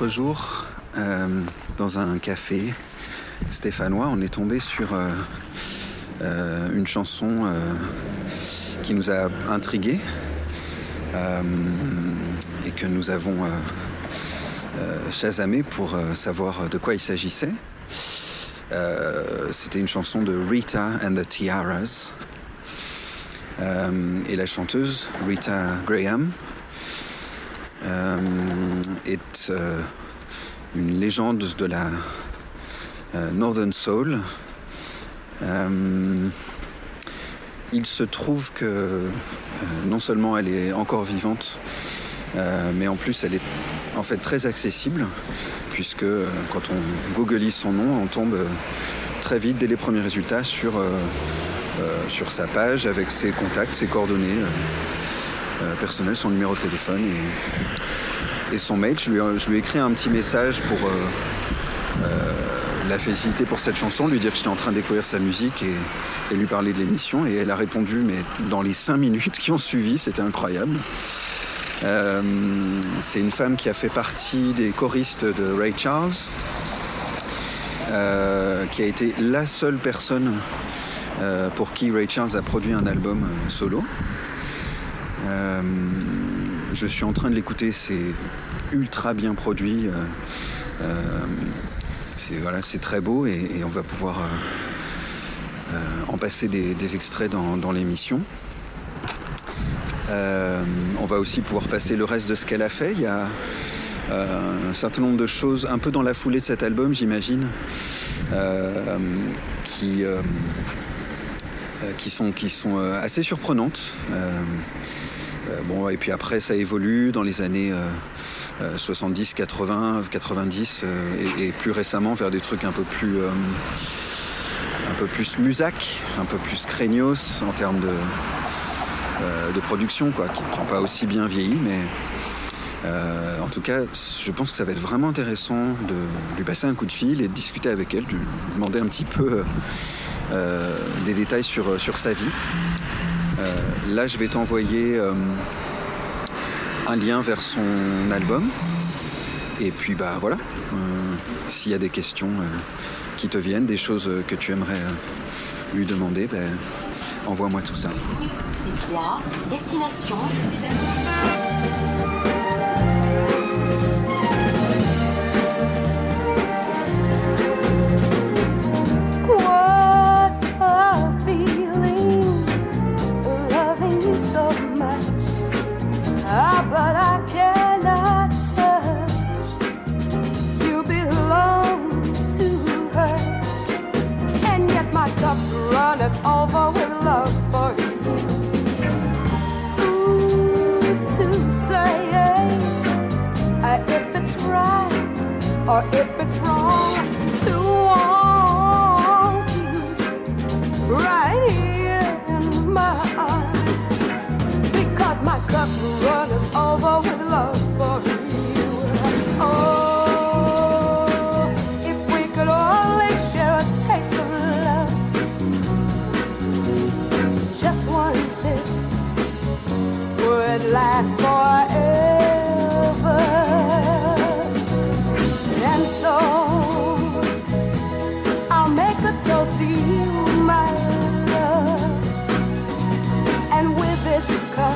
l'autre jour, dans un café stéphanois, on est tombé sur une chanson qui nous a intrigués et que nous avons chasamé pour savoir de quoi il s'agissait. C'était une chanson de Rita and the Tiaras et la chanteuse Rita Graham est une légende de la Northern Soul. Il se trouve que non seulement elle est encore vivante, mais en plus elle est en fait très accessible, puisque quand on googleise son nom, on tombe très vite dès les premiers résultats sur sa page avec ses contacts, ses coordonnées personnelles, son numéro de téléphone et son mail. Je lui ai écrit un petit message pour la féliciter pour cette chanson, lui dire que j'étais en train de découvrir sa musique et lui parler de l'émission, et elle a répondu, mais dans les 5 minutes qui ont suivi, c'était incroyable. C'est une femme qui a fait partie des choristes de Ray Charles, qui a été la seule personne pour qui Ray Charles a produit un album solo. Je suis en train de l'écouter, c'est ultra bien produit, c'est très beau, et on va pouvoir en passer des extraits dans l'émission. On va aussi pouvoir passer le reste de ce qu'elle a fait. Il y a un certain nombre de choses un peu dans la foulée de cet album, j'imagine, qui sont assez surprenantes. Et puis après ça évolue dans les années 70, 80, 90 et plus récemment vers des trucs un peu plus musac, un peu plus craignos en termes de production, quoi, qui n'ont pas aussi bien vieilli, mais en tout cas je pense que ça va être vraiment intéressant de lui passer un coup de fil et de discuter avec elle, de lui demander un petit peu des détails sur sa vie. Là je vais t'envoyer un lien vers son album, et puis voilà, s'il y a des questions qui te viennent, des choses que tu aimerais lui demander, envoie-moi tout ça. C'est 3, destination. But I cannot touch. You belong to her, and yet my cup runneth over with love for you. Who's to say if it's right or if it's wrong to want you right here in my arms? Because my cup runneth over with love for you. Oh, if we could only share a taste of love, just one sip would last forever. And so I'll make a toast to you, my love, and with this cup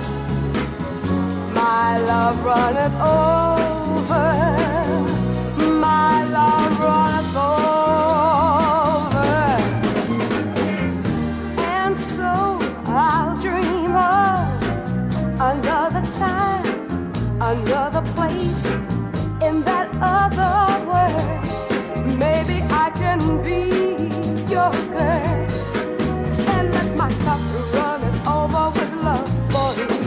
my love runneth over, my love runneth over. And so I'll dream of another time, another place, in that other world. Maybe I can be your girl, and let my cup runneth over with love for you.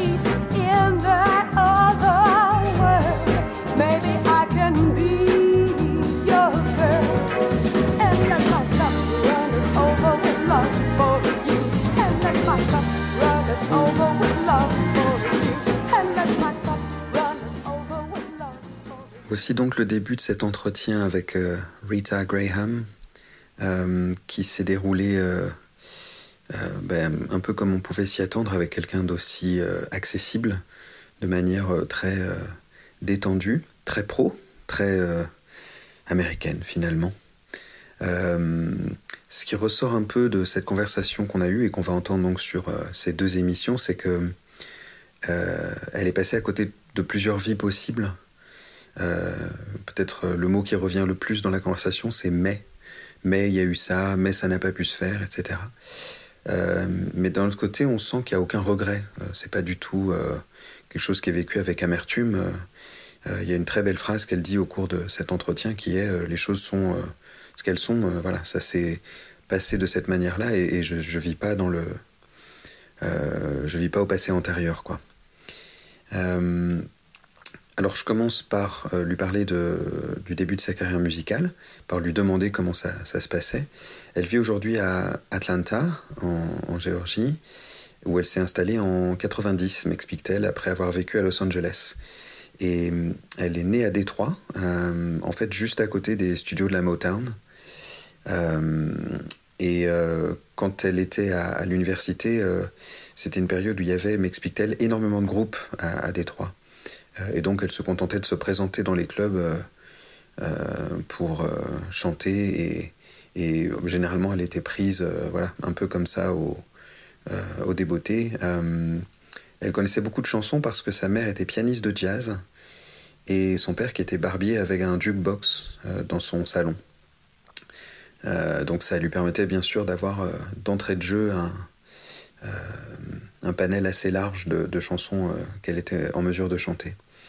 place in that other world. Maybe I can be your girl. And let my cup run over with love for you. And let my cup run over with love for you. And let my cup run over with love for you. Voici donc le début de cet entretien avec Rita Graham, qui s'est déroulé un peu comme on pouvait s'y attendre, avec quelqu'un d'aussi accessible, de manière très détendue, très pro, très américaine finalement. Ce qui ressort un peu de cette conversation qu'on a eue et qu'on va entendre donc sur ces deux émissions, c'est que elle est passée à côté de plusieurs vies possibles. Peut-être le mot qui revient le plus dans la conversation, c'est mais il y a eu ça, mais ça n'a pas pu se faire, etc. Mais d'un autre côté, on sent qu'il n'y a aucun regret. C'est pas du tout quelque chose qui est vécu avec amertume. Il y a une très belle phrase qu'elle dit au cours de cet entretien qui est les choses sont ce qu'elles sont. Voilà, ça s'est passé de cette manière-là et je vis pas dans le, je vis pas au passé antérieur, quoi. Alors je commence par lui parler du début de sa carrière musicale, par lui demander comment ça se passait. Elle vit aujourd'hui à Atlanta, en Géorgie, où elle s'est installée en 90, m'explique-t-elle, après avoir vécu à Los Angeles. Et elle est née à Détroit, en fait juste à côté des studios de la Motown. Quand elle était à l'université, c'était une période où il y avait, m'explique-t-elle, énormément de groupes à Détroit. Et donc elle se contentait de se présenter dans les clubs pour chanter et généralement elle était prise voilà, un peu comme ça au débeauté. Elle connaissait beaucoup de chansons parce que sa mère était pianiste de jazz et son père qui était barbier avait un jukebox dans son salon. Donc ça lui permettait bien sûr d'avoir d'entrée de jeu un panel assez large de chansons qu'elle était en mesure de chanter.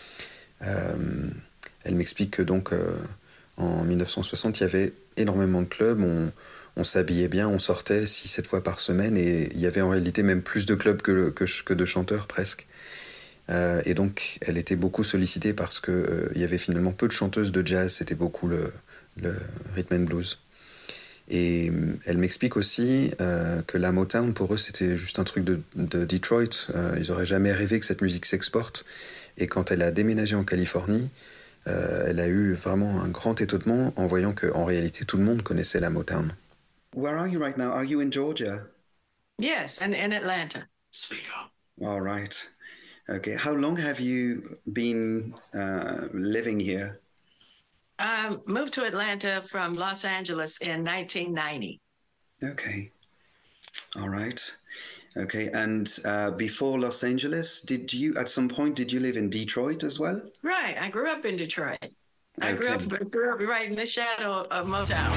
Elle m'explique que donc en 1960 il y avait énormément de clubs, on s'habillait bien, on sortait 6-7 fois par semaine et il y avait en réalité même plus de clubs que de chanteurs presque. Et donc elle était beaucoup sollicitée parce que il y avait finalement peu de chanteuses de jazz, c'était beaucoup le rhythm and blues. Et elle m'explique aussi que la Motown, pour eux, c'était juste un truc de Detroit. Ils n'auraient jamais rêvé que cette musique s'exporte. Et quand elle a déménagé en Californie, elle a eu vraiment un grand étonnement en voyant qu'en réalité, tout le monde connaissait la Motown. Where are you right now? Are you in Georgia? Yes, and in Atlanta. Speak up. All right. Okay. How long have you been living here? I moved to Atlanta from Los Angeles in 1990. Okay. All right. Okay. And before Los Angeles, did you live in Detroit as well? Right. I grew up in Detroit. Okay. I grew up right in the shadow of Motown.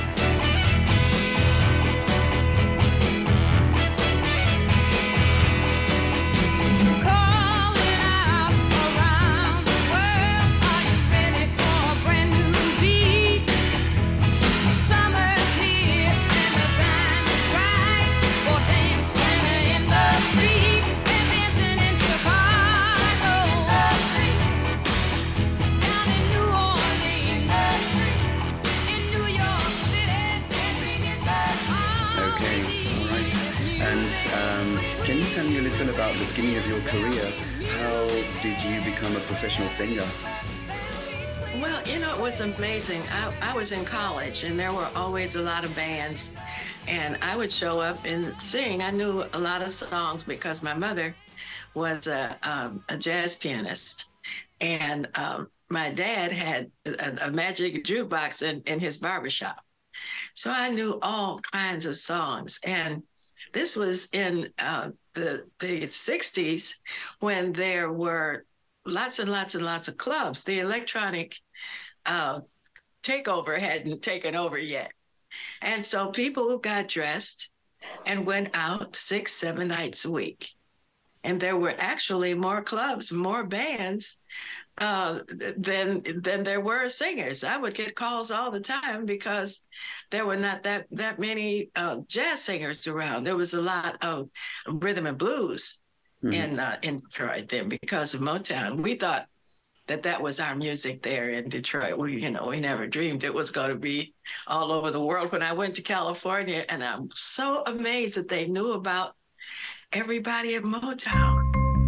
Can you tell me a little about the beginning of your career? How did you become a professional singer? Well, you know, it was amazing. I was in college, and there were always a lot of bands, and I would show up and sing. I knew a lot of songs because my mother was a jazz pianist, and my dad had a magic jukebox in his barbershop. So I knew all kinds of songs, and this was in the 60s when there were lots and lots and lots of clubs. The electronic takeover hadn't taken over yet. And so people got dressed and went out 6-7 nights a week. And there were actually more clubs, more bands than there were singers. I would get calls all the time because there were not that many jazz singers around. There was a lot of rhythm and blues in Detroit then because of Motown. We thought that was our music there in Detroit. We never dreamed it was going to be all over the world. When I went to California, and I'm so amazed that they knew about everybody at Motown.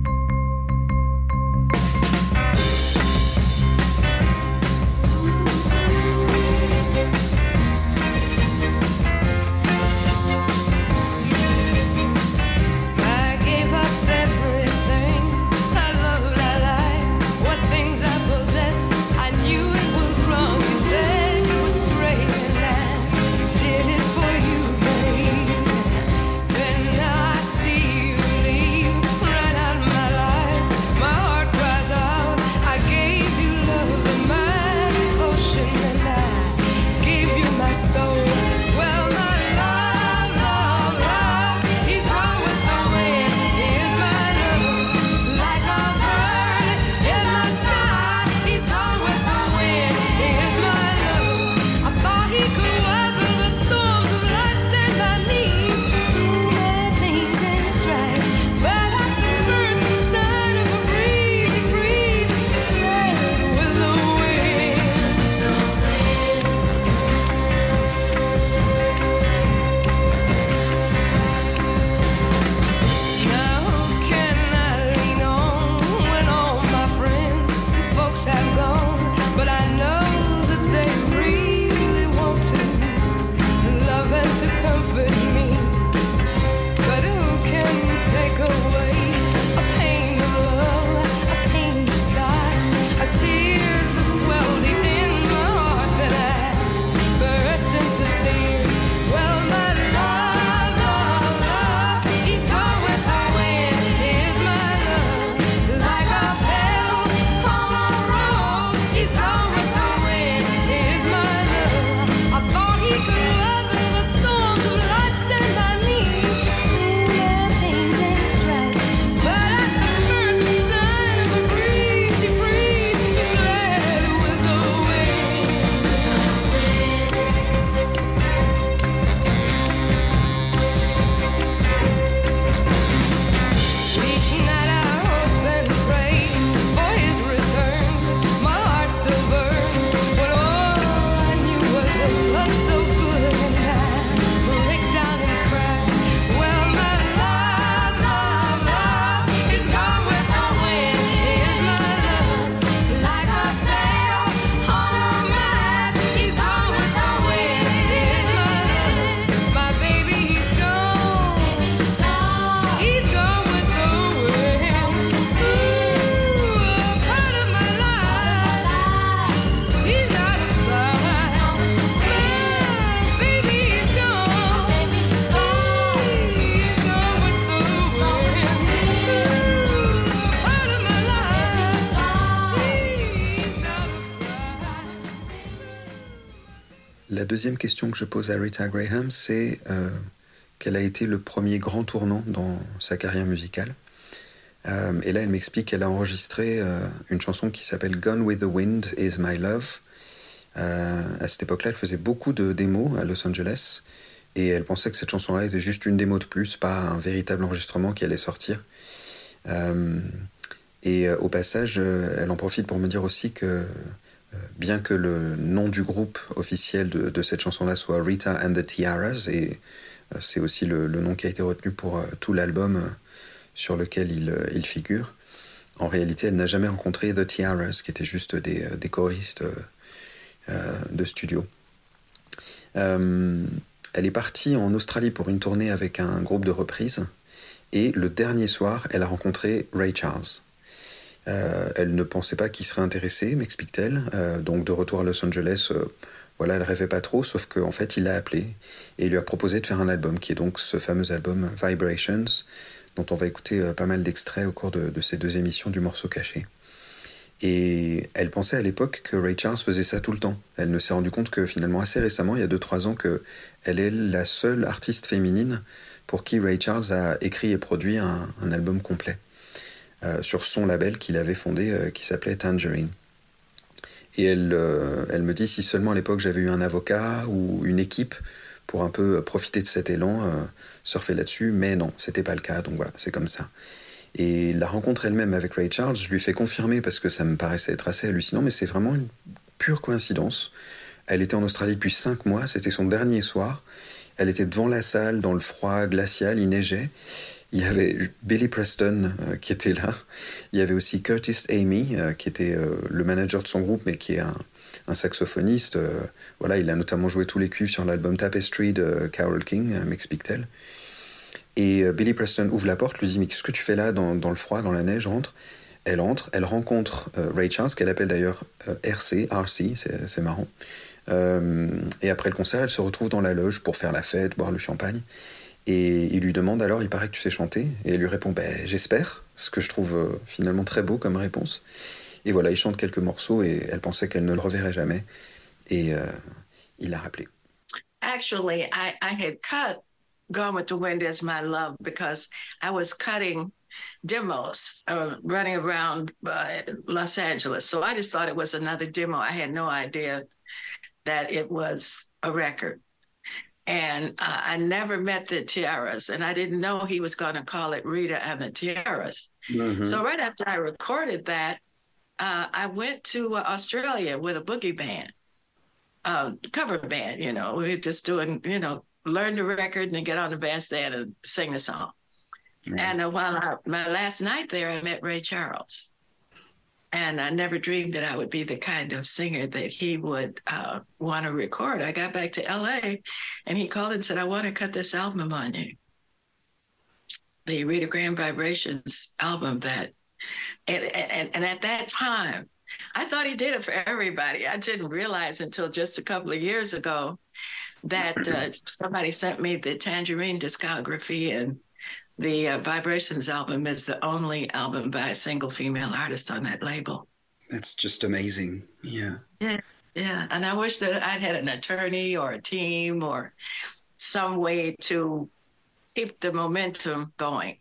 La deuxième question que je pose à Rita Graham, c'est quel a été le premier grand tournant dans sa carrière musicale. Et là, elle m'explique qu'elle a enregistré une chanson qui s'appelle Gone with the Wind is My Love. À cette époque-là, elle faisait beaucoup de démos à Los Angeles et elle pensait que cette chanson-là était juste une démo de plus, pas un véritable enregistrement qui allait sortir. Et au passage, elle en profite pour me dire aussi que bien que le nom du groupe officiel de cette chanson-là soit Rita and the Tiaras, et c'est aussi le nom qui a été retenu pour tout l'album sur lequel il figure, en réalité, elle n'a jamais rencontré The Tiaras, qui étaient juste des choristes de studio. Elle est partie en Australie pour une tournée avec un groupe de reprises, et le dernier soir, elle a rencontré Ray Charles. Elle ne pensait pas qu'il serait intéressé, m'explique-t-elle. Donc de retour à Los Angeles, voilà, elle rêvait pas trop, sauf qu'en fait il l'a appelé et il lui a proposé de faire un album, qui est donc ce fameux album Vibrations, dont on va écouter pas mal d'extraits au cours de ces deux émissions du Morceau Caché. Et elle pensait à l'époque que Ray Charles faisait ça tout le temps. Elle ne s'est rendue compte que finalement assez récemment, il y a 2-3 ans, qu'elle est la seule artiste féminine pour qui Ray Charles a écrit et produit un album complet. Sur son label qu'il avait fondé, qui s'appelait Tangerine. Et elle me dit, si seulement à l'époque j'avais eu un avocat ou une équipe pour un peu profiter de cet élan, surfer là-dessus, mais non, c'était pas le cas, donc voilà, c'est comme ça. Et la rencontre elle-même avec Ray Charles, je lui fais confirmer parce que ça me paraissait être assez hallucinant, mais c'est vraiment une pure coïncidence. Elle était en Australie depuis 5 mois, c'était son dernier soir. Elle était devant la salle, dans le froid glacial, il neigeait. Il y avait Billy Preston qui était là. Il y avait aussi Curtis Amy, qui était le manager de son groupe, mais qui est un saxophoniste. Voilà, il a notamment joué tous les cuivres sur l'album Tapestry de Carole King, m'explique-t-elle. Et Billy Preston ouvre la porte, lui dit « Mais qu'est-ce que tu fais là dans le froid, dans la neige, rentre ?» Elle entre, elle rencontre Ray Charles, qu'elle appelle d'ailleurs RC, c'est marrant. Et après le concert, elle se retrouve dans la loge pour faire la fête, boire le champagne. Et il lui demande alors, il paraît que tu sais chanter. Et elle lui répond, j'espère, ce que je trouve finalement très beau comme réponse. Et voilà, il chante quelques morceaux et elle pensait qu'elle ne le reverrait jamais. Et il l'a rappelé. Actually, I had cut Gone with the Wind Is My Love because I was cutting demos running around Los Angeles. So I just thought it was another demo. I had no idea that it was a record. And I never met the Tiaras, and I didn't know he was going to call it Rita and the Tiaras. Mm-hmm. So right after I recorded that, I went to Australia with a boogie band, cover band, we were just doing, learn the record and then get on the bandstand and sing the song. Mm-hmm. And my last night there, I met Ray Charles. And I never dreamed that I would be the kind of singer that he would want to record. I got back to LA and he called and said, I want to cut this album on you. The Rita Graham Vibrations album and at that time, I thought he did it for everybody. I didn't realize until just a couple of years ago that somebody sent me the Tangerine discography, and the Vibrations album is the only album by a single female artist on that label. That's just amazing. Yeah. Yeah. And I wish that I'd had an attorney or a team or some way to keep the momentum going.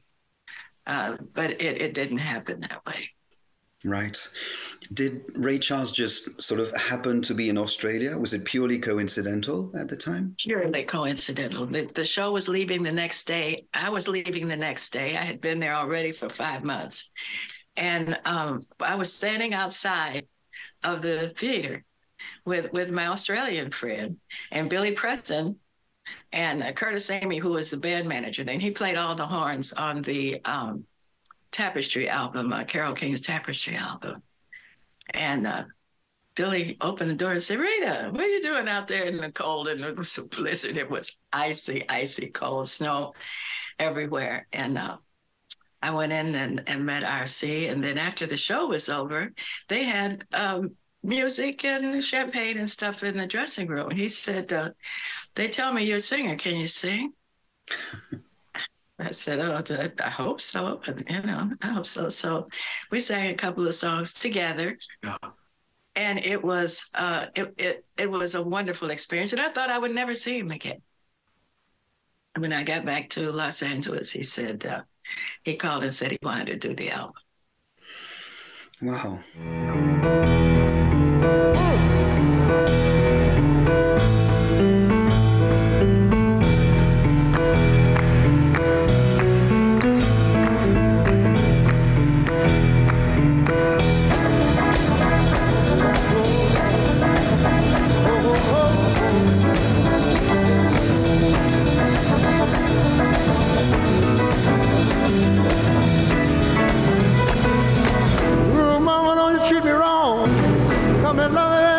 But it didn't happen that way. Right. Did Ray Charles just sort of happen to be in Australia? Was it purely coincidental at the time? Purely coincidental. The show was leaving the next day. I was leaving the next day. I had been there already for 5 months. And I was standing outside of the theater with my Australian friend and Billy Preston and Curtis Amy, who was the band manager then. He played all the horns on the Tapestry album, Carole King's Tapestry album. And Billy opened the door and said, Rita, what are you doing out there in the cold? And it was a blizzard. It was icy, cold, snow everywhere. And I went in and met RC. And then after the show was over, they had music and champagne and stuff in the dressing room. And he said, they tell me you're a singer. Can you sing? I said, I hope so. I hope so. So we sang a couple of songs together. Yeah. And it was it was a wonderful experience. And I thought I would never see him again. When I got back to Los Angeles, he said, he called and said he wanted to do the album. Wow. Mama, don't you treat me wrong. Come and love me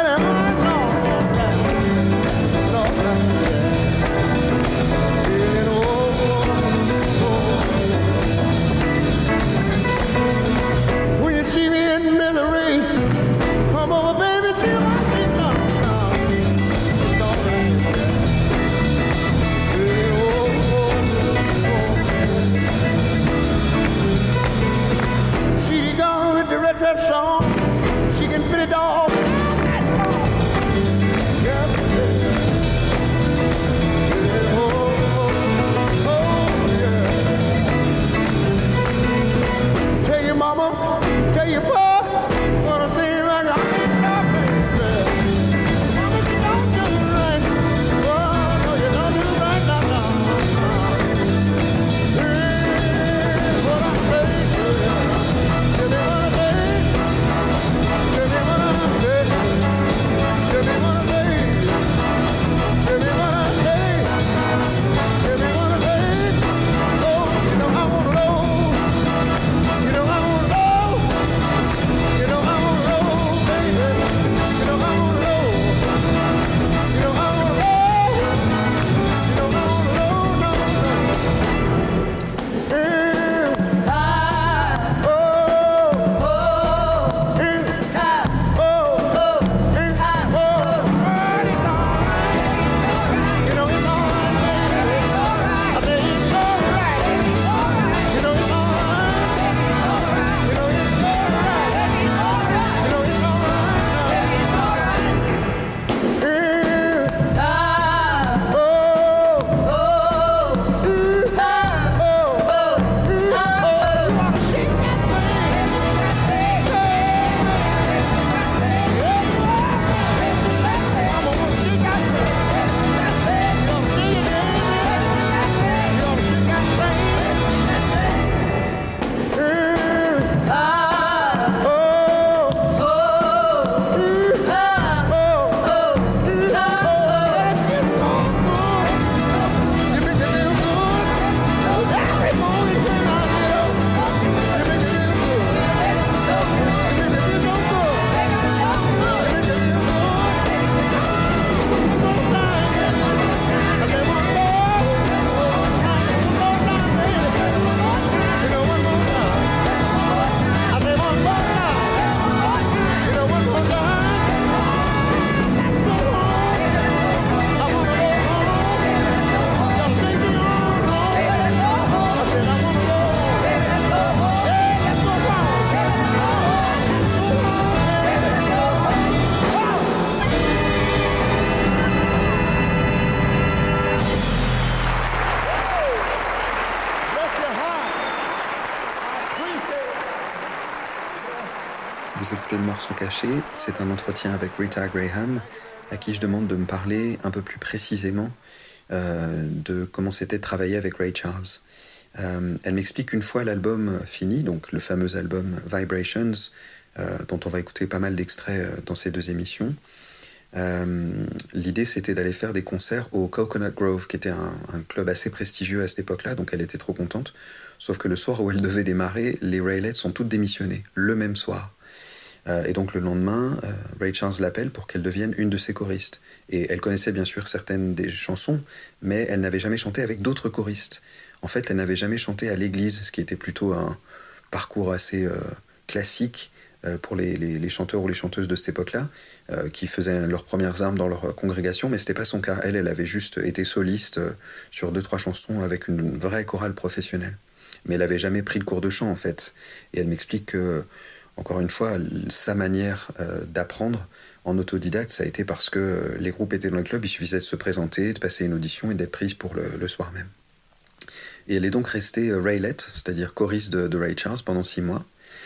vous écoutez le morceau caché, c'est un entretien avec Rita Graham, à qui je demande de me parler un peu plus précisément de comment c'était de travailler avec Ray Charles. Elle m'explique qu'une fois l'album fini, donc le fameux album Vibrations, dont on va écouter pas mal d'extraits dans ces deux émissions, l'idée c'était d'aller faire des concerts au Coconut Grove, qui était un club assez prestigieux à cette époque-là, donc elle était trop contente. Sauf que le soir où elle devait démarrer, les Raelettes sont toutes démissionnées, le même soir. Et donc le lendemain, Ray Charles l'appelle pour qu'elle devienne une de ses choristes. Et elle connaissait bien sûr certaines des chansons, mais elle n'avait jamais chanté avec d'autres choristes. En fait, elle n'avait jamais chanté à l'église, ce qui était plutôt un parcours assez classique pour les chanteurs ou les chanteuses de cette époque-là, qui faisaient leurs premières armes dans leur congrégation, mais c'était pas son cas. Elle avait juste été soliste sur 2-3 chansons avec une vraie chorale professionnelle. Mais elle n'avait jamais pris de cours de chant, en fait. Et elle m'explique que, encore une fois, sa manière d'apprendre en autodidacte, ça a été parce que les groupes étaient dans le club, il suffisait de se présenter, de passer une audition et d'être prise pour le soir même. Et elle est donc restée Raelette, c'est-à-dire choriste de Ray Charles pendant 6 mois.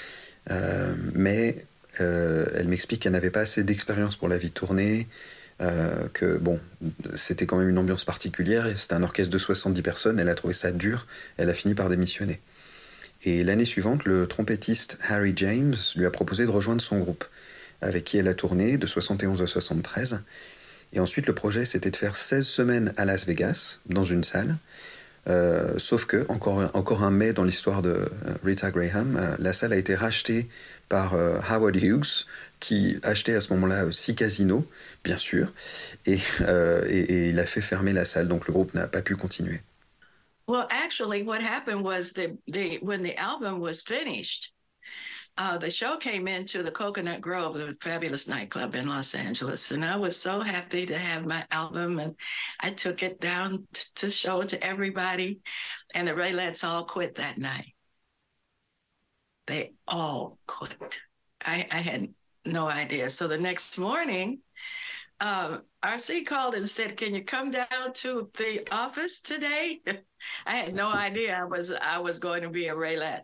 Mais elle m'explique qu'elle n'avait pas assez d'expérience pour la vie de tournée, que bon, c'était quand même une ambiance particulière, et c'était un orchestre de 70 personnes, elle a trouvé ça dur, elle a fini par démissionner. Et l'année suivante, le trompettiste Harry James lui a proposé de rejoindre son groupe, avec qui elle a tourné de 71 à 73. Et ensuite, le projet, c'était de faire 16 semaines à Las Vegas, dans une salle. Sauf que, encore un mais dans l'histoire de Rita Graham, la salle a été rachetée par Howard Hughes, qui achetait à ce moment-là 6 casinos, bien sûr, et il a fait fermer la salle, donc le groupe n'a pas pu continuer. Well, actually, what happened was when the album was finished, the show came into the Coconut Grove, a fabulous nightclub in Los Angeles. And I was so happy to have my album. And I took it down to show it to everybody. And the Raelettes all quit that night. They all quit. I had no idea. So the next morning, RC called and said, "Can you come down to the office today?" I had no idea I was going to be a Raelette.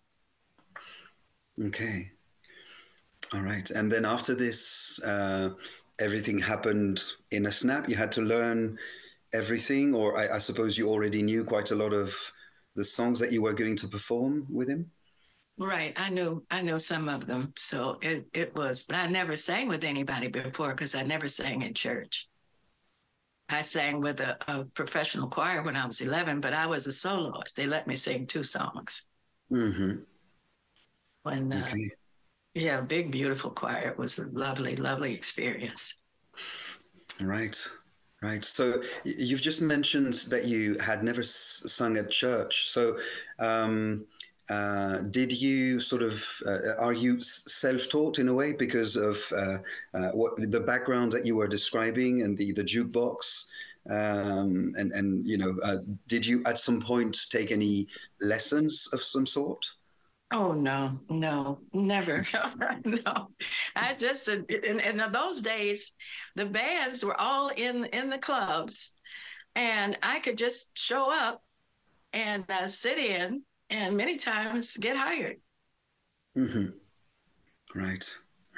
Okay. All right. And then after this, everything happened in a snap. You had to learn everything, or I suppose you already knew quite a lot of the songs that you were going to perform with him? Right. I knew some of them. So it was, but I never sang with anybody before because I never sang in church. I sang with a professional choir when I was 11, but I was a soloist. They let me sing 2 songs. Mm-hmm. When, okay. Yeah, big, beautiful choir. It was a lovely, lovely experience. Right. So you've just mentioned that you had never sung at church. So did you sort of, are you self-taught in a way because of what the background that you were describing and the jukebox? And you know, did you at some point take any lessons of some sort? Oh, no, never. No, I just, in those days, the bands were all in the clubs, and I could just show up and sit in and many times get hired. Mm-hmm. Right.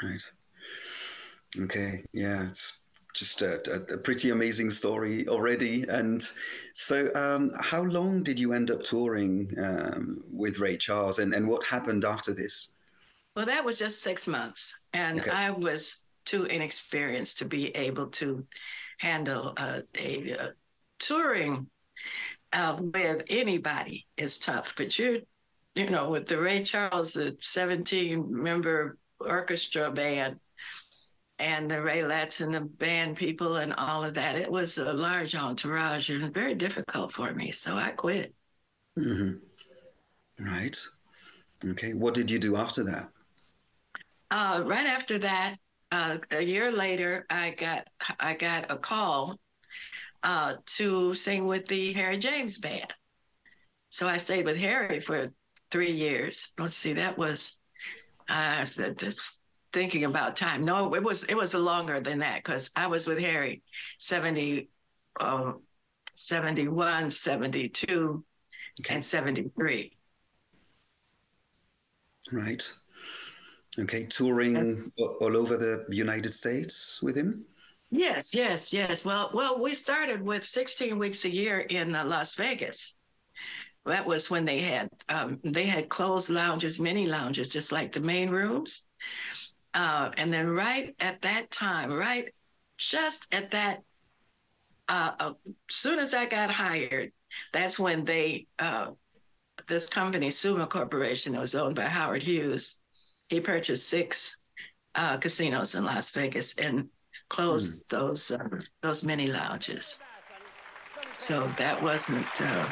Okay, yeah, it's just a pretty amazing story already. And so how long did you end up touring with Ray Charles, and what happened after this? Well, that was just 6 months, and okay. I was too inexperienced to be able to handle a touring with anybody is tough. But you know, with the Ray Charles, the 17-member orchestra band, and the Raelettes and the band people and all of that, it was a large entourage and very difficult for me. So I quit. Mm-hmm. Right. Okay. What did you do after that? Right after that, a year later, I got a call to sing with the Harry James band. So I stayed with Harry for 3 years. Let's see, that was thinking about time. No, it was longer than that because I was with Harry 71, 72, okay. And 73. Right. Okay, touring all over the United States with him? Yes, yes, yes. Well, we started with 16 weeks a year in Las Vegas. That was when they had closed lounges, mini lounges, just like the main rooms. And then right at that time, right just at that, soon as I got hired, that's when this company, Suma Corporation, that was owned by Howard Hughes, he purchased 6 casinos in Las Vegas and closed those mini lounges. So that wasn't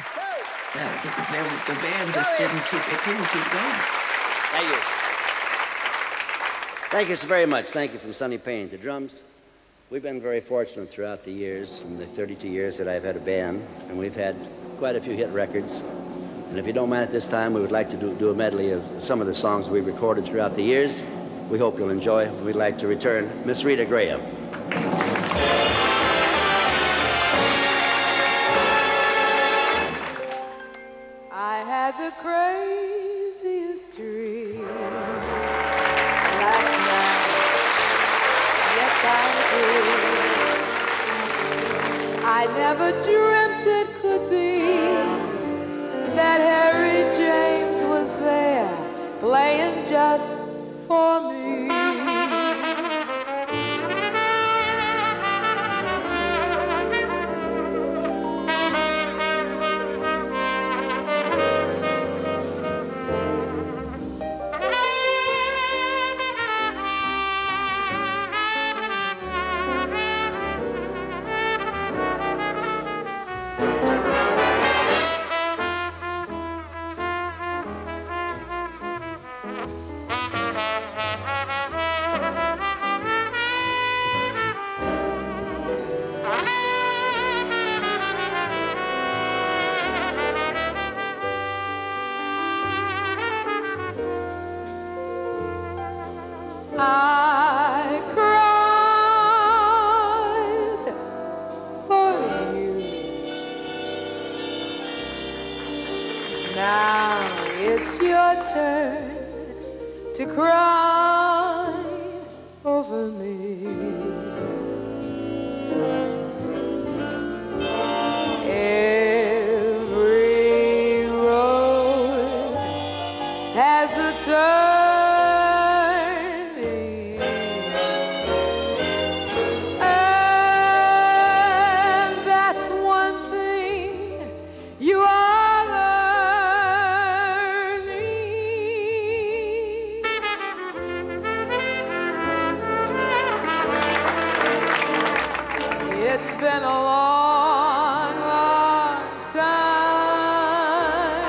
the band just couldn't keep going. Thank you. Thank you so very much. Thank you from Sonny Payne. The drums. We've been very fortunate throughout the years, in the 32 years that I've had a band, and we've had quite a few hit records. And if you don't mind at this time, we would like to do a medley of some of the songs we recorded throughout the years. We hope you'll enjoy. We'd like to return Miss Rita Graham. I had the craziest dream last night. Yes, I did. I never dreamt it could be that Harry James was there playing just for me. I cried for you. Now it's your turn to cry over me. Every road has a turn. It's been a long, long time.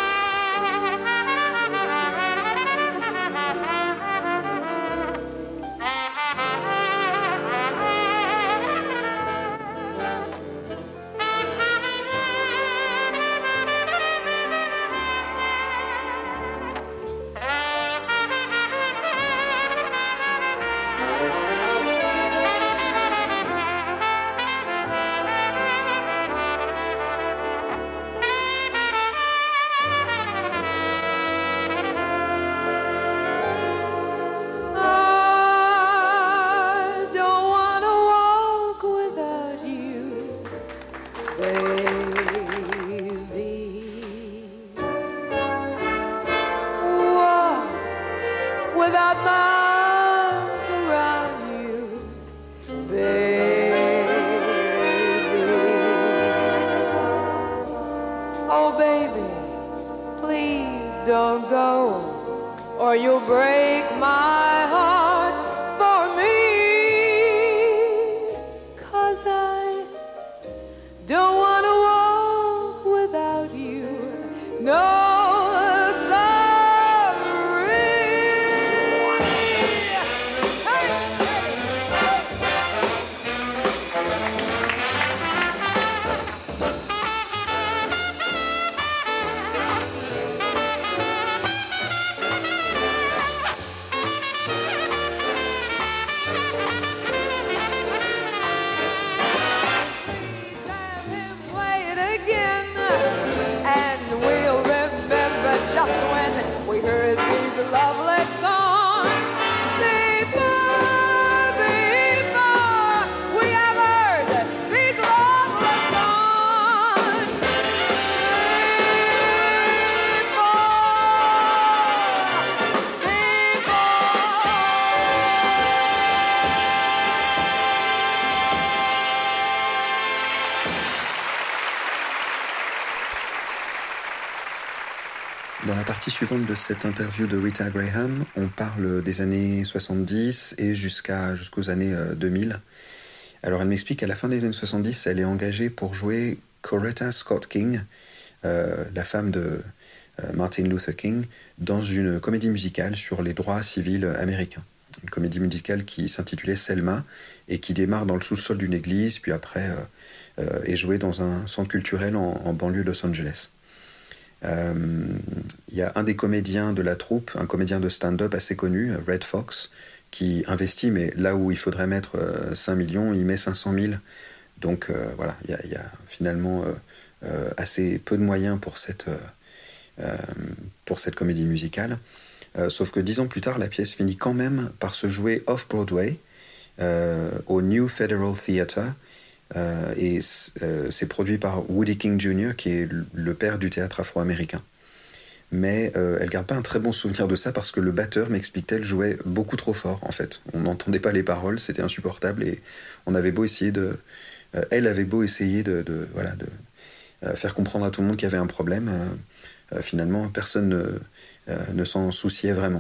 Without my arms around you, baby. Oh, baby, please don't go, or you'll break my heart for me. 'Cause I don't want to walk without you. No. Dans la partie suivante de cette interview de Rita Graham, on parle des années 70 et jusqu'aux années 2000. Alors elle m'explique qu'à la fin des années 70, elle est engagée pour jouer Coretta Scott King, la femme de Martin Luther King, dans une comédie musicale sur les droits civils américains. Une comédie musicale qui s'intitulait Selma et qui démarre dans le sous-sol d'une église, puis après est jouée dans un centre culturel en banlieue de Los Angeles. Il y a un des comédiens de la troupe, un comédien de stand-up assez connu, Red Fox, qui investit, mais là où il faudrait mettre 5 millions, il met 500 000. Donc voilà, il y a finalement assez peu de moyens pour cette comédie musicale. Sauf que 10 ans plus tard, la pièce finit quand même par se jouer off-Broadway au New Federal Theatre. Et c'est produit par Woody King Jr., qui est le père du théâtre afro-américain. Mais elle garde pas un très bon souvenir de ça parce que le batteur, m'explique-t-elle, jouait beaucoup trop fort en fait. On n'entendait pas les paroles, c'était insupportable et on avait beau essayer elle avait beau essayer de faire comprendre à tout le monde qu'il y avait un problème. Finalement, personne ne s'en souciait vraiment.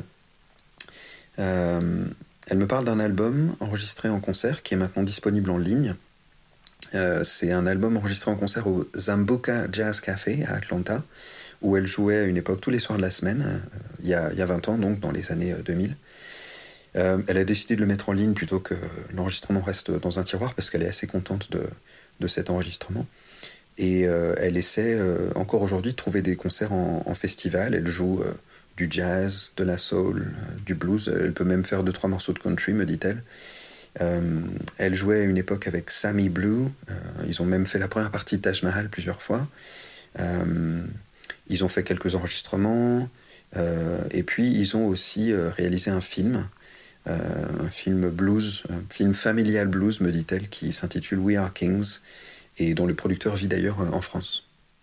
Elle me parle d'un album enregistré en concert qui est maintenant disponible en ligne. C'est un album enregistré en concert au Zambuca Jazz Café à Atlanta, où elle jouait à une époque tous les soirs de la semaine, il y a 20 ans, donc dans les années 2000. Elle a décidé de le mettre en ligne plutôt que l'enregistrement reste dans un tiroir, parce qu'elle est assez contente de cet enregistrement. Et elle essaie encore aujourd'hui de trouver des concerts en festival. Elle joue du jazz, de la soul, du blues. Elle peut même faire 2-3 morceaux de country, me dit-elle. Elle jouait à une époque avec Sammy Blue. Ils ont même fait la première partie de Taj Mahal plusieurs fois. Ils ont fait quelques enregistrements. Et puis, ils ont aussi réalisé un film blues, un film familial blues, me dit-elle, qui s'intitule We Are Kings, et dont le producteur vit d'ailleurs en France.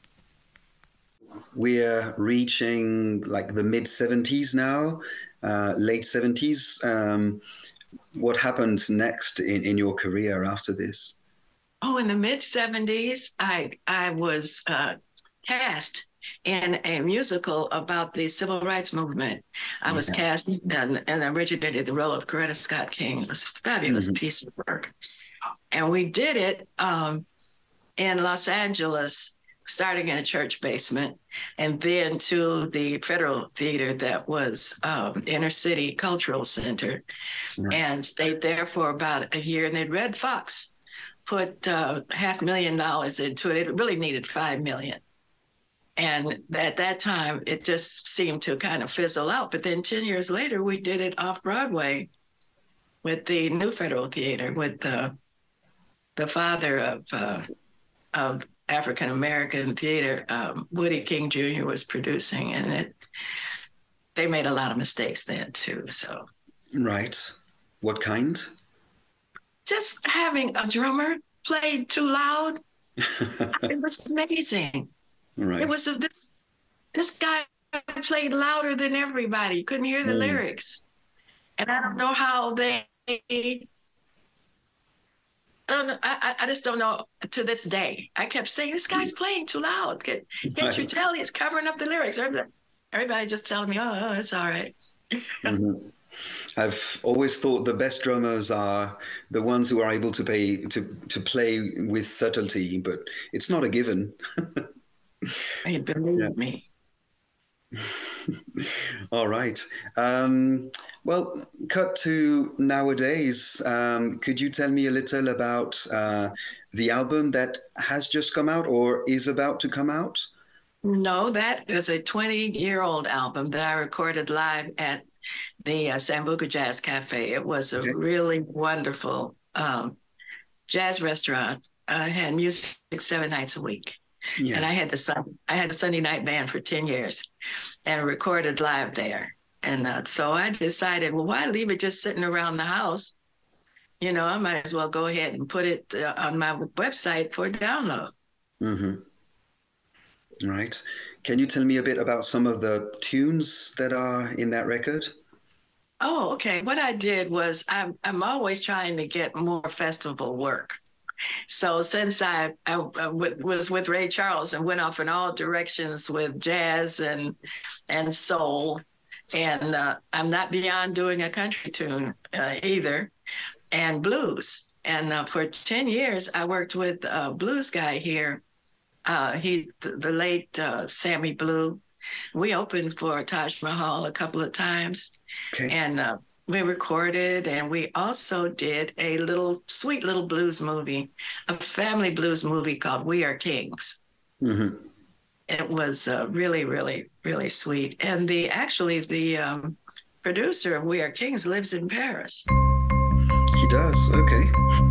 We are reaching like the mid-70s now, late 70s. What happened next in your career after this? Oh, in the mid-70s, I was cast in a musical about the civil rights movement. I was cast and originated the role of Coretta Scott King. It was a fabulous piece of work. And we did it in Los Angeles, starting in a church basement, and then to the Federal Theater that was Inner City Cultural Center, and stayed there for about a year. And then Red Fox put $500,000 into it. It really needed $5 million. And at that time, it just seemed to kind of fizzle out. But then 10 years later, we did it off Broadway with the New Federal Theater, with the father of African-American theater, Woody King Jr. was producing, and they made a lot of mistakes then too, so. Right. What kind? Just having a drummer play too loud. It was amazing. Right. It was this guy played louder than everybody. You couldn't hear the lyrics. And I don't know how I just don't know to this day. I kept saying, this guy's playing too loud. Can't you tell he's covering up the lyrics? Everybody just telling me, oh, it's all right. I've always thought the best drummers are the ones who are able to play with subtlety, but it's not a given. Hey, believe me. All right. Well, cut to nowadays. Could you tell me a little about the album that has just come out or is about to come out? No, that is a 20-year-old album that I recorded live at the Sambuca Jazz Cafe. It was a really wonderful jazz restaurant. I had music 7 nights a week. Yeah. And I had the Sunday night band for 10 years and recorded live there. And so I decided, well, why leave it just sitting around the house? You know, I might as well go ahead and put it on my website for download. Right. Can you tell me a bit about some of the tunes that are in that record? Oh, okay. What I did was I'm always trying to get more festival work. So since was with Ray Charles and went off in all directions with jazz and soul, and I'm not beyond doing a country tune either, and blues. And for 10 years, I worked with a blues guy here. The late Sammy Blue. We opened for Taj Mahal a couple of times, and we recorded, and we also did a sweet little blues movie, a family blues movie called We Are Kings. Mm-hmm. It was really, really, really sweet. And the producer of We Are Kings lives in Paris. He does, okay.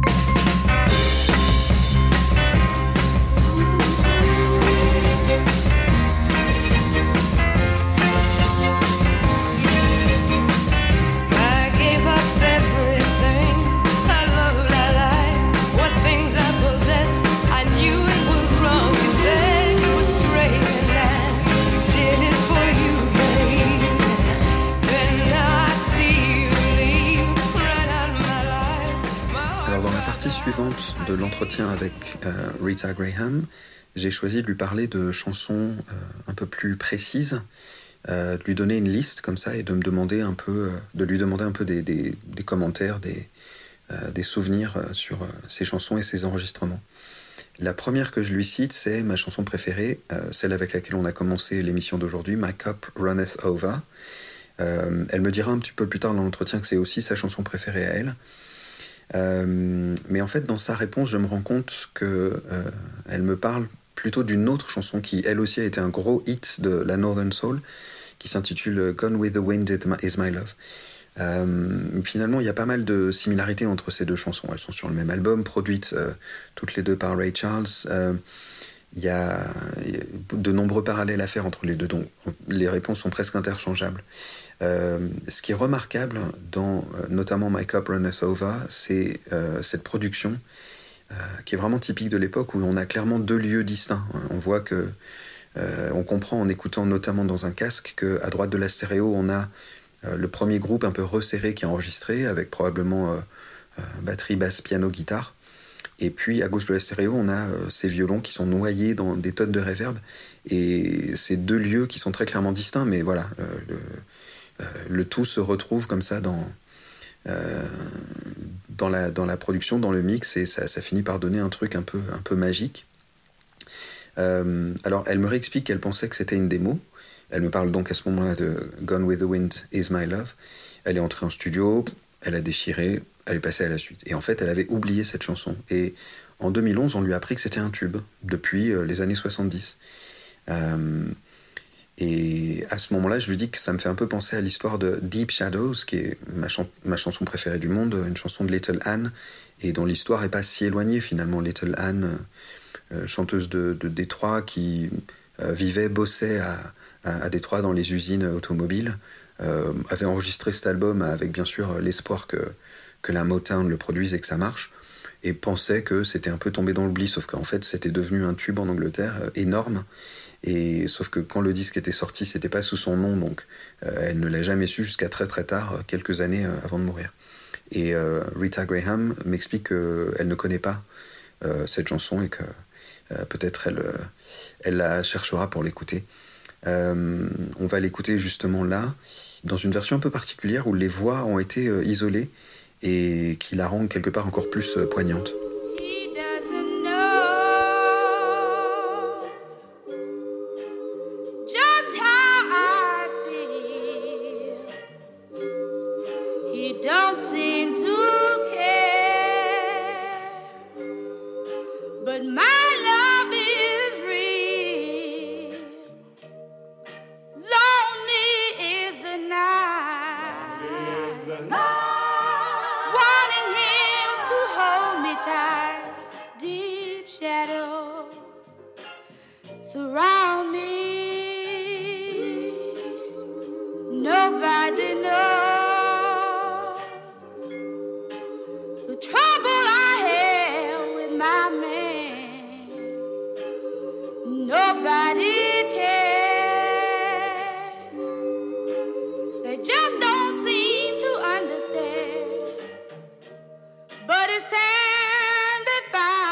Suivante de l'entretien avec Rita Graham, j'ai choisi de lui parler de chansons un peu plus précises, de lui donner une liste comme ça et de lui demander un peu des commentaires, des souvenirs sur ses chansons et ses enregistrements. La première que je lui cite, c'est ma chanson préférée, celle avec laquelle on a commencé l'émission d'aujourd'hui, My Cup Runneth Over. Elle me dira un petit peu plus tard dans l'entretien que c'est aussi sa chanson préférée à elle. Mais en fait, dans sa réponse, je me rends compte qu'elle me parle plutôt d'une autre chanson qui, elle aussi, a été un gros hit de la Northern Soul, qui s'intitule Gone with the Wind is My Love. Finalement, il y a pas mal de similarités entre ces deux chansons. Elles sont sur le même album, produites toutes les deux par Ray Charles. Il y a de nombreux parallèles à faire entre les deux, donc les réponses sont presque interchangeables. Ce qui est remarquable dans notamment My Cup Runneth Over, c'est cette production qui est vraiment typique de l'époque où on a clairement deux lieux distincts. On voit que on comprend en écoutant notamment dans un casque qu'à droite de la stéréo, on a le premier groupe un peu resserré qui est enregistré avec probablement batterie, basse, piano, guitare. Et puis, à gauche de la stéréo, on a ces violons qui sont noyés dans des tonnes de reverb. Et c'est deux lieux qui sont très clairement distincts, mais voilà, le tout se retrouve comme ça dans la production, dans le mix, et ça finit par donner un truc un peu magique. Alors, elle me réexplique qu'elle pensait que c'était une démo. Elle me parle donc à ce moment-là de Gone with the Wind is My Love. Elle est entrée en studio, elle a déchiré, elle est passée à la suite. Et en fait, elle avait oublié cette chanson. Et en 2011, on lui a appris que c'était un tube, depuis les années 70. Et à ce moment-là, je lui dis que ça me fait un peu penser à l'histoire de Deep Shadows, qui est ma chanson préférée du monde, une chanson de Little Anne, et dont l'histoire n'est pas si éloignée finalement. Little Anne, chanteuse de Détroit, qui bossait à Détroit dans les usines automobiles, avait enregistré cet album avec bien sûr l'espoir que la Motown le produise et que ça marche, et pensait que c'était un peu tombé dans l'oubli, sauf qu'en fait c'était devenu un tube en Angleterre énorme, et sauf que quand le disque était sorti, c'était pas sous son nom, donc elle ne l'a jamais su jusqu'à très très tard, quelques années avant de mourir. Et Rita Graham m'explique qu'elle ne connaît pas cette chanson et que peut-être elle la cherchera pour l'écouter. On va l'écouter justement là, dans une version un peu particulière où les voix ont été isolées et qui la rendent quelque part encore plus poignante. Surround me. Nobody knows the trouble I have with my man. Nobody cares. They just don't seem to understand. But it's time they find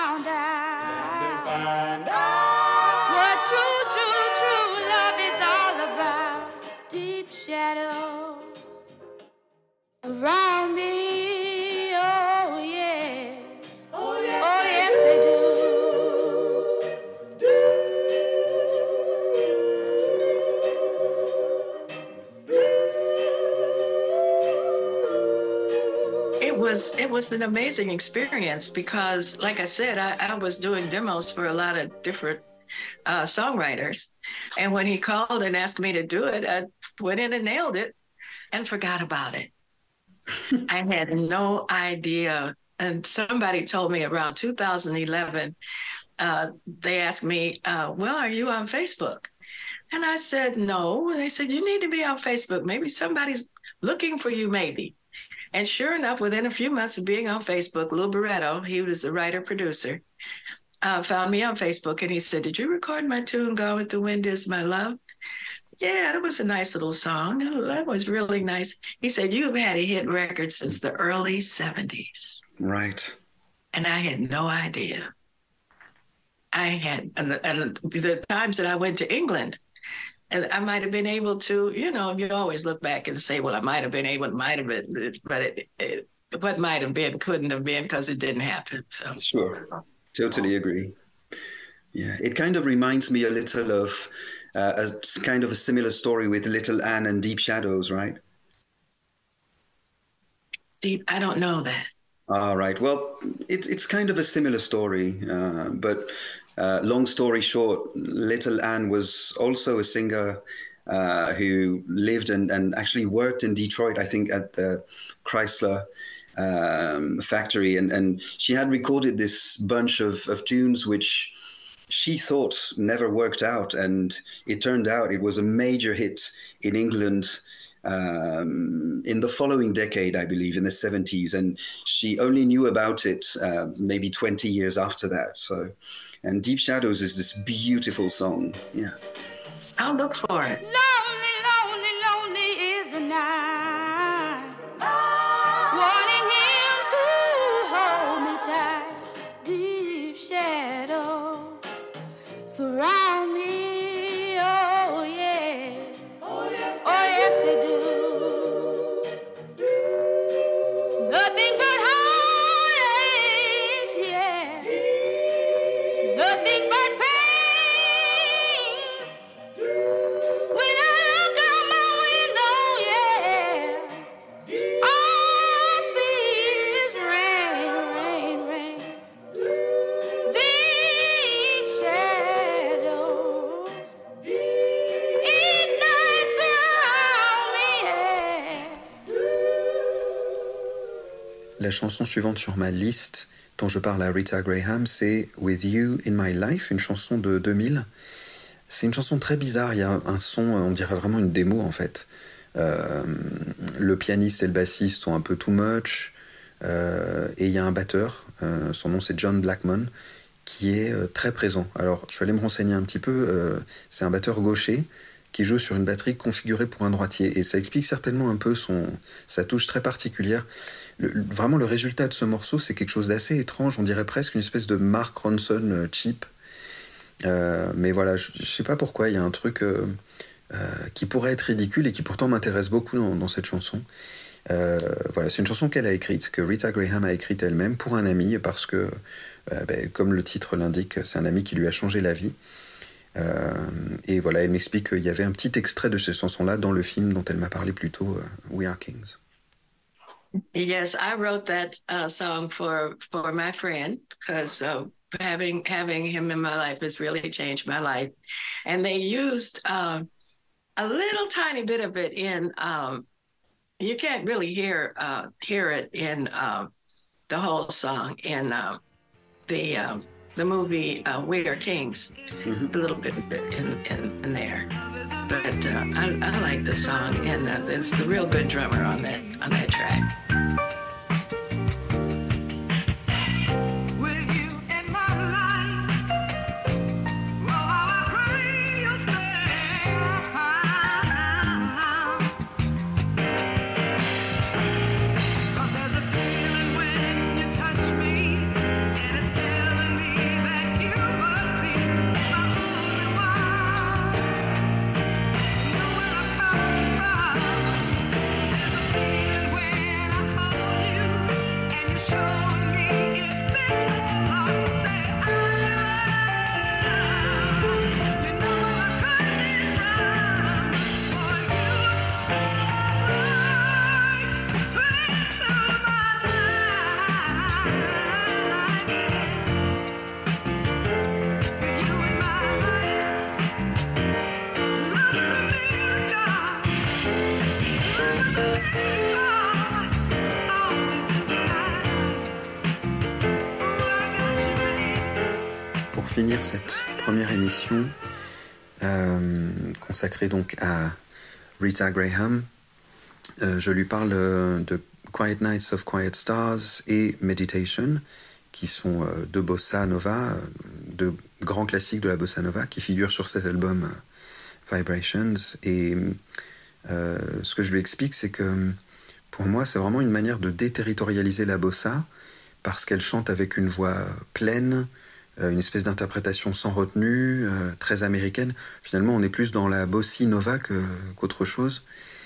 was an amazing experience because, like I said, I was doing demos for a lot of different songwriters. And when he called and asked me to do it, I went in and nailed it and forgot about it. I had no idea. And somebody told me around 2011, they asked me, well, are you on Facebook? And I said, no. They said, you need to be on Facebook. Maybe somebody's looking for you, maybe. And sure enough, within a few months of being on Facebook, Lou Barretto, he was the writer-producer, found me on Facebook, and he said, did you record my tune, Gone with the Wind Is My Love? Yeah, that was a nice little song. That was really nice. He said, you've had a hit record since the early 70s. Right. And I had no idea. And the times that I went to England, and I might have been able to, you always look back and say, well, I might have been able, might have been, but what might have been couldn't have been because it didn't happen. So sure, totally agree. Yeah, it kind of reminds me a little of a kind of a similar story with Little Anne and Deep Shadows, right? I don't know that. All right. Well, it's kind of a similar story, but long story short, Little Anne was also a singer who lived and actually worked in Detroit, I think, at the Chrysler factory. And she had recorded this bunch of tunes which she thought never worked out. And it turned out it was a major hit in England in the following decade, I believe, in the 70s. And she only knew about it maybe 20 years after that. So, and Deep Shadows is this beautiful song. Yeah. I'll look for it. Lonely, lonely, lonely is the night. Wanting him to hold me tight. Deep shadows surround me. Oh, yes. Oh, yes, they do. Nothing but heartaches, yeah. Nothing but pain. When I look out my window, yeah, all I see is rain, rain, rain. Deep shadows each night surround me, yeah. La chanson suivante sur ma liste, dont je parle à Rita Graham, c'est With You in My Life, une chanson de 2000. C'est une chanson très bizarre, il y a un son, on dirait vraiment une démo en fait. Le pianiste et le bassiste sont un peu too much, et il y a un batteur, son nom c'est John Blackmon, qui est très présent. Alors je suis allé me renseigner un petit peu, c'est un batteur gaucher qui joue sur une batterie configurée pour un droitier, et ça explique certainement un peu sa touche très particulière. Vraiment le résultat de ce morceau, c'est quelque chose d'assez étrange, on dirait presque une espèce de Mark Ronson cheap. Mais voilà, je sais pas pourquoi, il y a un truc qui pourrait être ridicule et qui pourtant m'intéresse beaucoup dans cette chanson. Voilà, c'est une chanson qu'elle a écrite, que Rita Graham a écrite elle-même pour un ami, parce que, comme le titre l'indique, c'est un ami qui lui a changé la vie. Et voilà, elle m'explique qu'il y avait un petit extrait de cette chanson-là dans le film dont elle m'a parlé plus tôt, We Are Kings. Yes, I wrote that song for my friend because having him in my life has really changed my life. And they used a little tiny bit of it in. You can't really hear it in the whole song in the movie We Are Kings. Mm-hmm. A little bit of it in there. But I like the song, and there's the real good drummer on that track. When finir cette première émission consacrée donc à Rita Graham, je lui parle de Quiet Nights of Quiet Stars et Meditation, qui sont deux bossa nova, deux grands classiques de la bossa nova qui figurent sur cet album Vibrations. Et ce que je lui explique, c'est que pour moi, c'est vraiment une manière de déterritorialiser la bossa, parce qu'elle chante avec une voix pleine, une espèce d'interprétation sans retenue, très américaine. Finalement, on est plus dans la bossi nova qu'autre chose.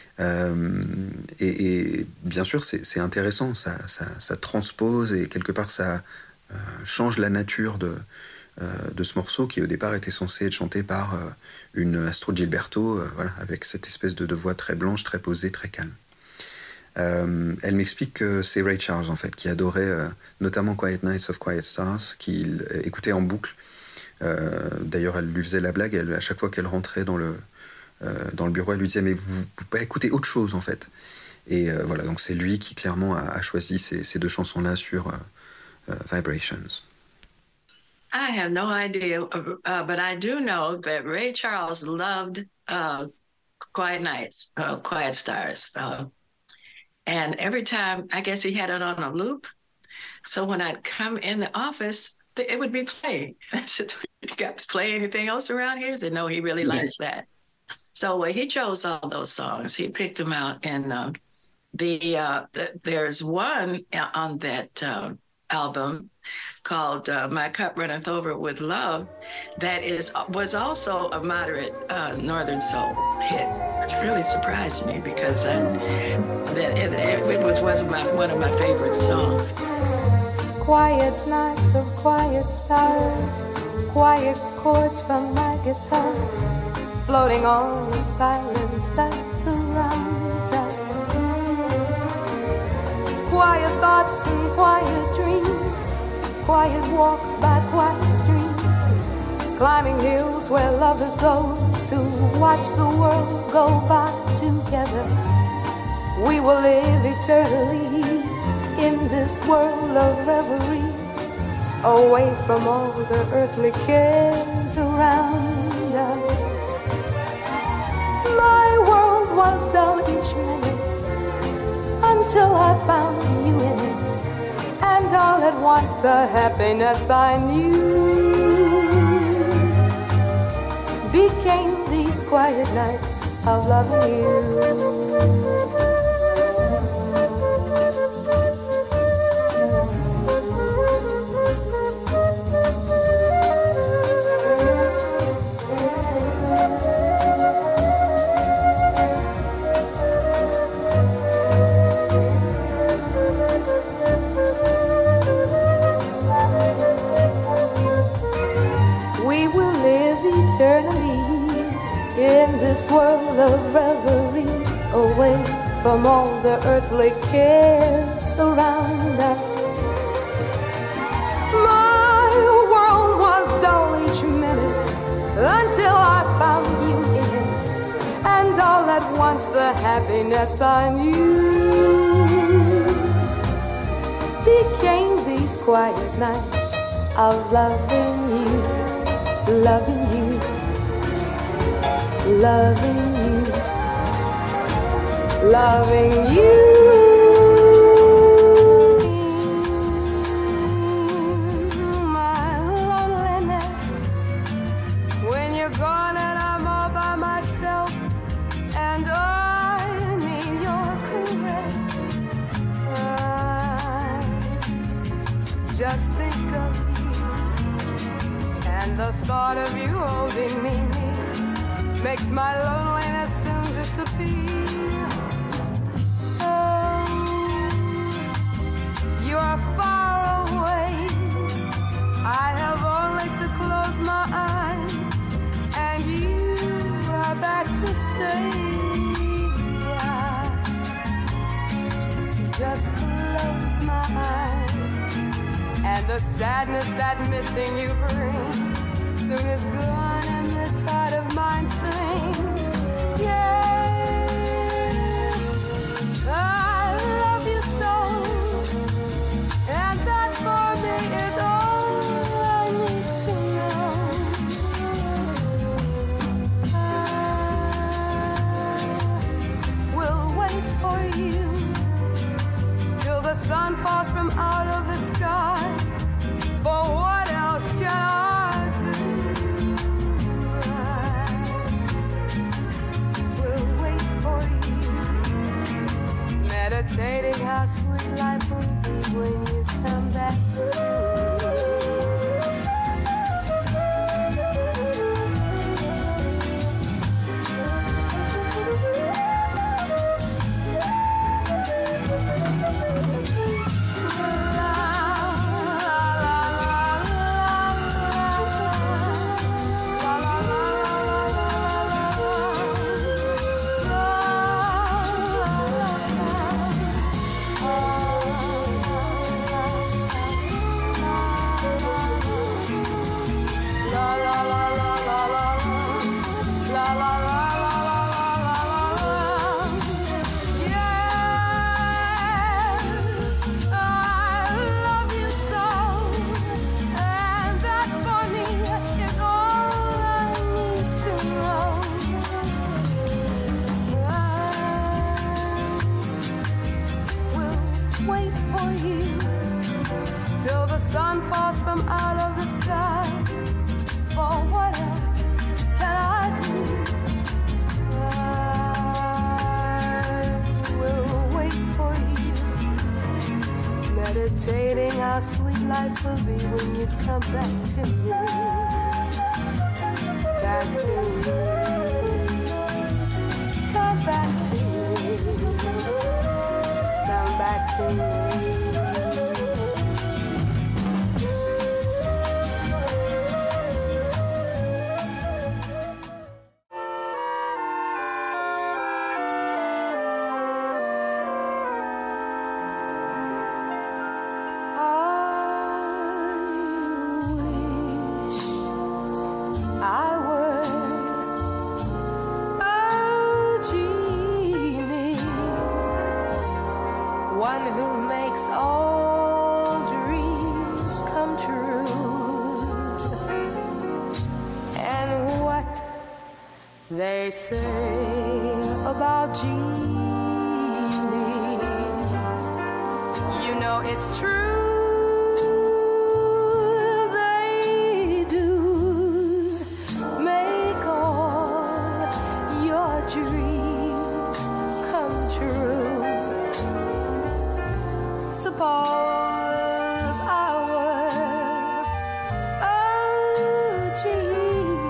Et bien sûr, c'est intéressant, ça transpose et quelque part ça change la nature de ce morceau qui au départ était censé être chanté par une Astrud Gilberto, voilà, avec cette espèce de voix très blanche, très posée, très calme. Elle m'explique que c'est Ray Charles en fait qui adorait notamment Quiet Nights of Quiet Stars, qu'il écoutait en boucle. D'ailleurs, elle lui faisait la blague, à chaque fois qu'elle rentrait dans le bureau, elle lui disait mais vous pouvez écouter autre chose en fait. Et voilà, donc c'est lui qui clairement a choisi ces deux chansons-là sur Vibrations. I have no idea, but I do know that Ray Charles loved Quiet Nights, Quiet Stars. And every time, I guess he had it on a loop. So when I'd come in the office, it would be playing. I said, you guys play anything else around here? He said, no, he really likes that. So he chose all those songs. He picked them out. And there's one on that album called My Cup Runneth Over with Love that was also a moderate Northern Soul hit, which really surprised me because it was one of my favorite songs. Quiet nights of quiet stars, quiet chords from my guitar, floating on the silence that surrounds us. Quiet thoughts and quiet dreams, quiet walks by quiet streams, climbing hills where lovers go to watch the world go by together. We will live eternally in this world of reverie, away from all the earthly cares around us. My world was dull each minute until I found you in it, and all at once the happiness I knew became these quiet nights of loving you. In this world of reverie, away from all the earthly cares around us. My world was dull each minute until I found you in it, and all at once the happiness I knew became these quiet nights of loving you, loving you, loving you, loving you. My loneliness, when you're gone and I'm all by myself, and I need your caress. I just think of you, and the thought of you holding me near makes my loneliness soon disappear. Oh, you are far away. I have only to close my eyes, and you are back to stay. I just close my eyes, and the sadness that missing you brings soon is gone, and this heart of mine sings. Yes, I love you so, and that for me is all I need to know. from out of the sky. For what else can I do? I will wait for you, meditating how sweet life will be when you come back to me. Meditating how sweet life will be when you come back to me. Back to me. Come back to me. Come back to me. They say about genies, you know it's true, they do make all your dreams come true. Suppose I were a genie,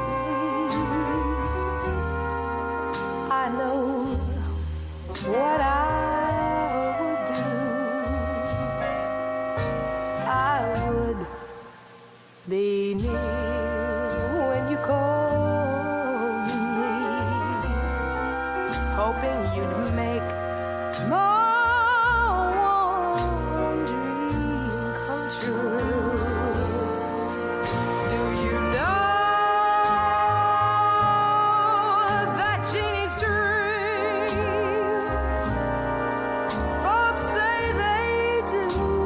I know what I would do. I would be near when you call me, hoping you'd make my one dream come true. Do you know that genie's dream? Folks say they do.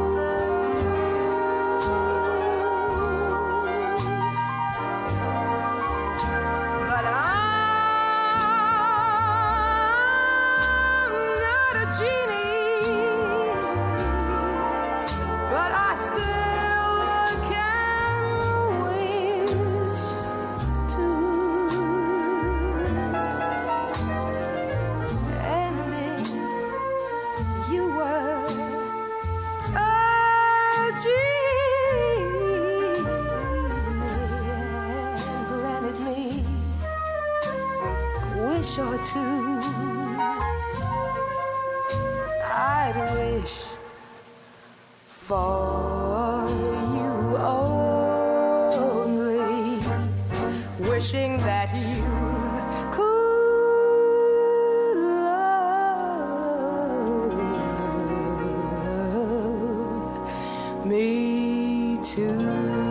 But I'm not a genie, but I still can wish to. And if you were a genie and granted me a wish or two, I'd wish for you only, wishing that you could love me too.